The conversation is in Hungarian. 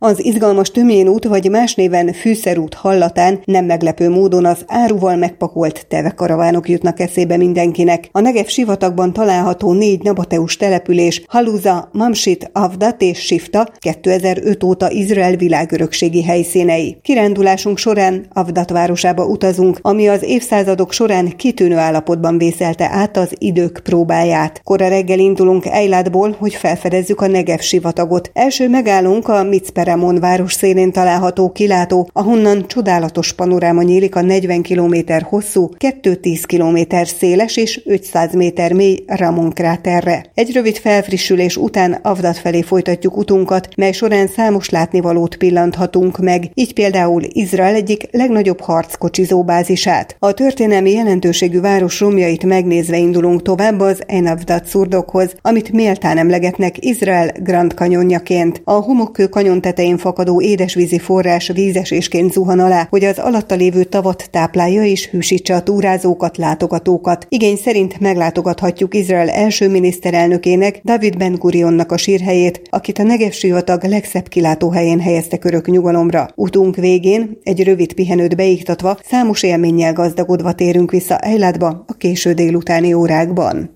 Az izgalmas Tömjén út, vagy más néven Fűszerút hallatán nem meglepő módon az áruval megpakolt tevekaravánok jutnak eszébe mindenkinek. A Negev sivatagban található 4 nabateus település, Haluza, Mamsit, Avdat és Sifta 2005 óta Izrael világörökségi helyszínei. Kirándulásunk során Avdat városába utazunk, ami az évszázadok során kitűnő állapotban vészelte át az idők próbáját. Kora reggel indulunk Eilatból, hogy felfedezzük a Negev sivatagot. Első megállunk a Mitzperamon város szélén található kilátó, ahonnan csodálatos panoráma nyílik a 40 km hosszú, 210 km széles és 500 méter mély Ramon kráterre. Egy rövid felfrissülés után Avdat felé folytatjuk utunkat, mely során számos látnivalót pillanthatunk meg, így például Izrael egyik legnagyobb harckocsizó bázisát. A történelmi jelentőségű város romjait megnézve indulunk tovább az Ein Avdat szurdokhoz, amit méltán emlegetnek Izrael Grand Canyonjaként. A homokkő kanyon tetején fakadó édesvízi forrás vízesésként zuhan alá, hogy az alatta lévő tavat táplálja és hűsítse a túrázókat, látogatókat. Igény szerint meglátogathatjuk Izrael első miniszterelnökének, David Ben-Gurionnak a sírhelyét, akit a Negev sivatag legszebb kilátóhelyén helyeztek örök nyugalomra. Utunk végén, egy rövid pihenőt beiktatva, számos élménnyel gazdagodva térünk vissza Eilatba a késő délutáni órákban.